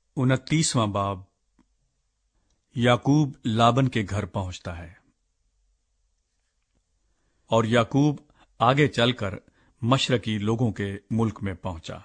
29वां बाब। याकूब लाबन के घर पहुंचता है। और याकूब आगे चलकर मशरकी लोगों के मुल्क में पहुंचा,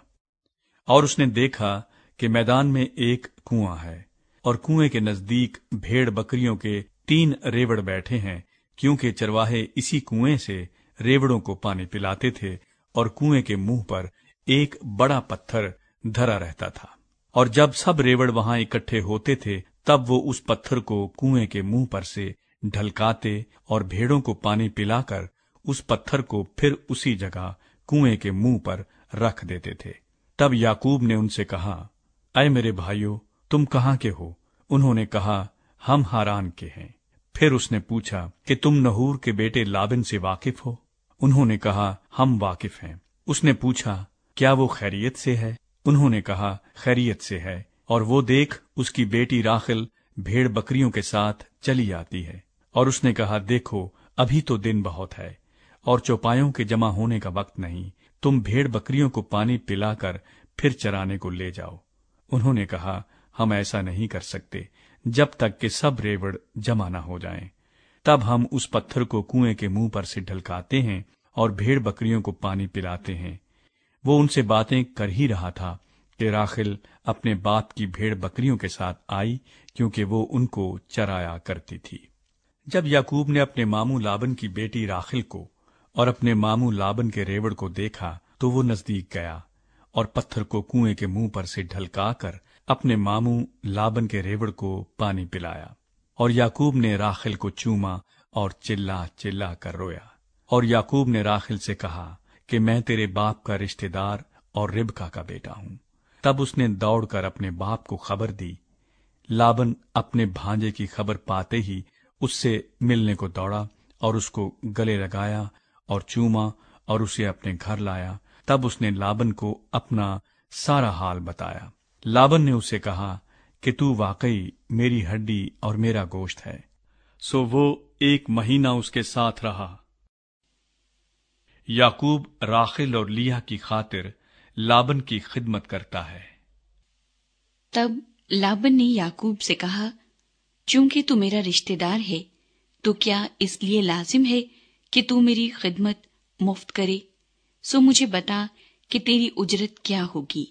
और उसने देखा कि मैदान में एक कुआं है, और कुएं के नजदीक भेड़ बकरियों के 3 रेवड़ बैठे हैं, क्योंकि चरवाहे इसी कुएं से रेवड़ों को पानी पिलाते थे, और कुएं के मुंह पर एक बड़ा पत्थर धरा रहता था। और जब सब रेवड़ वहां इकट्ठे होते थे, तब वो उस पत्थर को कुएं के मुंह पर से ढलकाते और भेड़ों को पानी पिलाकर उस पत्थर को फिर उसी जगह कुएं के मुंह पर रख देते थे। तब याकूब ने उनसे कहा, अय मेरे भाइयों, तुम कहां के हो? उन्होंने कहा, हम हारान के हैं। फिर उसने पूछा कि तुम नहूर के बेटे लाबन से वाकिफ हो? उन्होंने कहा, हम वाकिफ हैं। उसने पूछा, क्या वो खैरियत से है? उन्होंने कहा, खैरियत से है, और वो देख उसकी बेटी राखिल भेड़ बकरियों के साथ चली आती है। और उसने कहा, देखो अभी तो दिन बहुत है और चौपायों के जमा होने का वक्त नहीं, तुम भेड़ बकरियों को पानी पिलाकर फिर चराने को ले जाओ। उन्होंने कहा, हम ऐसा नहीं कर सकते जब तक कि सब रेवड़ जमा न हो जाएं। तब हम उस पत्थर को कुएं के मुंह पर से ढलकाते हैं और भेड़ बकरियों को पानी पिलाते हैं। वो उनसे बातें कर ही रहा था कि राखिल अपने बाप की भेड़ बकरियों के साथ आई, क्योंकि वो उनको चराया करती थी। जब याकूब ने अपने मामू लाबन की बेटी राखिल को और अपने मामू लाबन के रेवड़ को देखा, तो वो नजदीक गया और पत्थर को कुएं के मुंह पर से ढलकाकर अपने मामू लाबन के रेवड़ को पानी पिलाया। और याकूब ने राखिल को चूमा और चिल्ला चिल्ला कर रोया। और याकूब ने राखिल से कहा कि मैं तेरे बाप का रिश्तेदार और रिबका का बेटा हूं। तब उसने दौड़कर अपने बाप को खबर दी। लाबन अपने भांजे की खबर पाते ही उससे मिलने को दौड़ा और उसको गले लगाया और चूमा और उसे अपने घर लाया। तब उसने लाबन को अपना सारा हाल बताया। लाबन ने उसे कहा कि तू वाकई मेरी हड्डी और मेरा गोश्त है। सो वो 1 महीना उसके साथ रहा। याकूब राखिल और लिया की खातिर लाबन की खिदमत करता है। तब लाबन ने याकूब से कहा, चूंकि तू मेरा रिश्तेदार है, तो क्या इसलिए लाजिम है कि तू मेरी खिदमत मुफ्त करे? सो मुझे बता कि तेरी उजरत क्या होगी।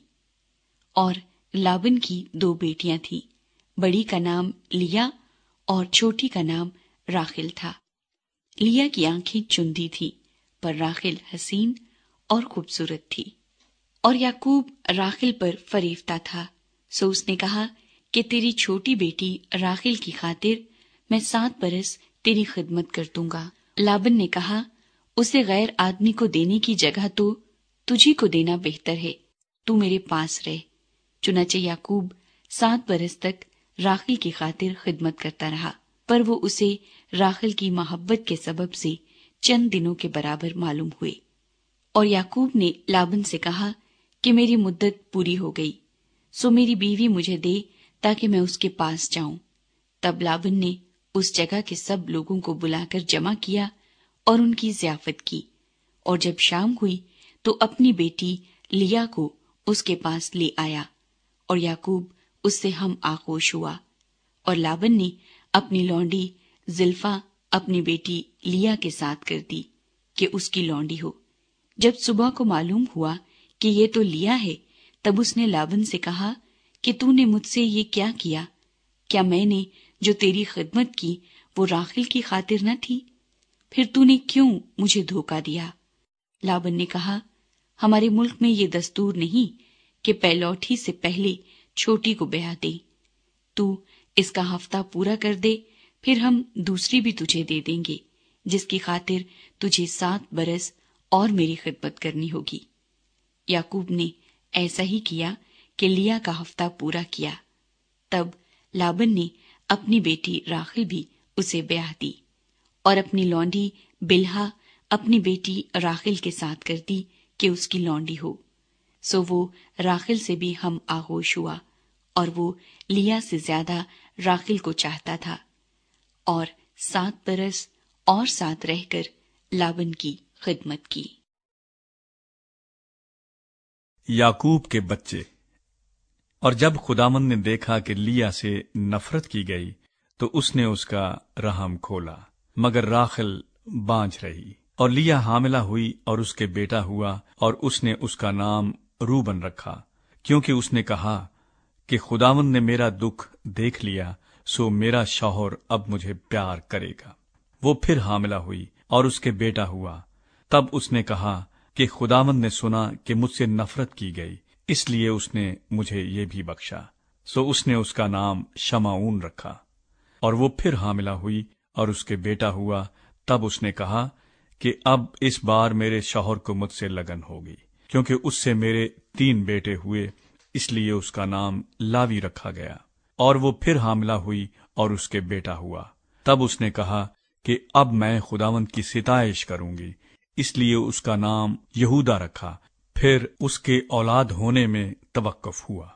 और लाबन की 2 बेटियां थीं। बड़ी का नाम लिया और छोटी का नाम राखिल था। लिया की आंखें चुंदी थी, पर राखिल हसीन और खूबसूरत थी। और याकूब राखिल पर फरेफ्ता था। सो उसने कहा कि तेरी छोटी बेटी राखिल की खातिर मैं 7 बरस तेरी खिदमत कर दूंगा। लाबन ने कहा, उसे गैर आदमी को देने की जगह तो तुझी को देना बेहतर है, तू मेरे पास रह। चुनाचे याकूब 7 बरस तक राखिल की खातिर खिदमत करता रहा, पर वो उसे राखिल की मोहब्बत के सबब से चंद दिनों के बराबर मालूम हुए। और याकूब ने लाबन से कहा कि मेरी मुद्दत पूरी हो गई, सो मेरी बीवी मुझे दे ताकि मैं उसके पास जाऊं। तब लाबन ने उस जगह के सब लोगों को बुलाकर जमा किया और उनकी ज़ियाफत की। और जब शाम हुई तो अपनी बेटी लिया को उसके पास ले आया, और याकूब उससे हम आगोश हुआ। और लाबन ने अपनी लौंडी जिल्फा अपनी बेटी लिया के साथ कर दी कि उसकी लौंडी हो। जब सुबह को मालूम हुआ कि ये तो लिया है, तब उसने लाबन से कहा कि तूने मुझसे ये क्या किया? क्या मैंने जो तेरी खिदमत की वो राखिल की खातिर न थी? फिर तूने क्यों मुझे धोखा दिया? लाबन ने कहा, हमारे मुल्क में ये दस्तूर नहीं कि पैलौठी से पहले छोटी को ब्याह दे। तू इसका हफ्ता पूरा कर दे, फिर हम दूसरी भी तुझे दे देंगे, जिसकी खातिर तुझे 7 बरस और मेरी खिदमत करनी होगी। याकूब ने ऐसा ही किया कि लिया का हफ्ता पूरा किया। तब लाबन ने अपनी बेटी राखिल भी उसे ब्याह दी और अपनी लौंडी बिल्हा अपनी बेटी राखिल के साथ कर दी कि उसकी लौंडी हो। सो वो राखिल से भी हम आगोश हुआ, और वो लिया से ज्यादा राखिल को चाहता था, और 7 बरस और साथ रहकर लाबन की खिदमत की। याकूब के बच्चे। اور جب خداوند نے دیکھا کہ لیا سے نفرت کی گئی تو اس نے اس کا رحم کھولا، مگر راخل بانجھ رہی، اور لیا حاملہ ہوئی اور اس کے بیٹا ہوا، اور اس نے اس کا نام روبن رکھا، کیونکہ اس نے کہا کہ خداوند نے میرا دکھ دیکھ لیا، سو میرا شوہر اب مجھے پیار کرے گا۔ وہ پھر حاملہ ہوئی اور اس کے بیٹا ہوا، تب اس نے کہا کہ خداوند نے سنا کہ مجھ سے نفرت کی گئی، اس لیے اس نے مجھے یہ بھی بخشا، سو اس نے اس کا نام شمعون رکھا۔ اور وہ پھر حاملہ ہوئی اور اس کے بیٹا ہوا، تب اس نے کہا کہ اب اس بار میرے شوہر کو مجھ سے لگن ہوگی، کیونکہ اس سے میرے 3 بیٹے ہوئے، اس لیے اس کا نام لاوی رکھا گیا۔ اور وہ پھر حاملہ ہوئی اور اس کے بیٹا ہوا، تب اس نے کہا کہ اب میں خداوند کی ستائش کروں گی، اس لیے اس کا نام یہودا رکھا۔ پھر اس کے اولاد ہونے میں توقف ہوا۔